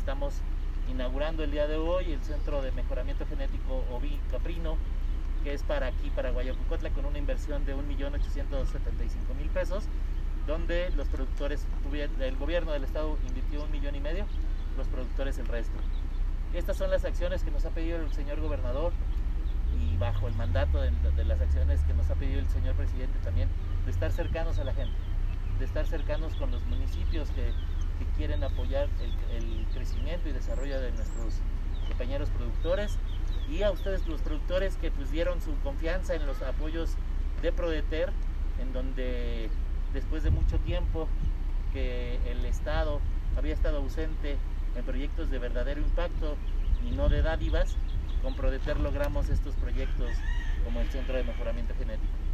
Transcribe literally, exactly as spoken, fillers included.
estamos inaugurando el día de hoy el Centro de Mejoramiento Genético Oví-Caprino, que es para aquí, para Guayacucotla, con una inversión de un millón ochocientos setenta y cinco mil pesos, donde los productores, el gobierno del estado invirtió un millón y medio, los productores el resto. Estas son las acciones que nos ha pedido el señor gobernador, y bajo el mandato de, de las acciones que nos ha pedido el señor presidente también, de estar cercanos a la gente, de estar cercanos con los municipios que, que quieren apoyar el, el crecimiento y desarrollo de nuestros compañeros productores, y a ustedes los productores que pues dieron su confianza en los apoyos de Prodeter, en donde después de mucho tiempo que el Estado había estado ausente en proyectos de verdadero impacto y no de dádivas, con Prodeter logramos estos proyectos como el Centro de Mejoramiento Genético.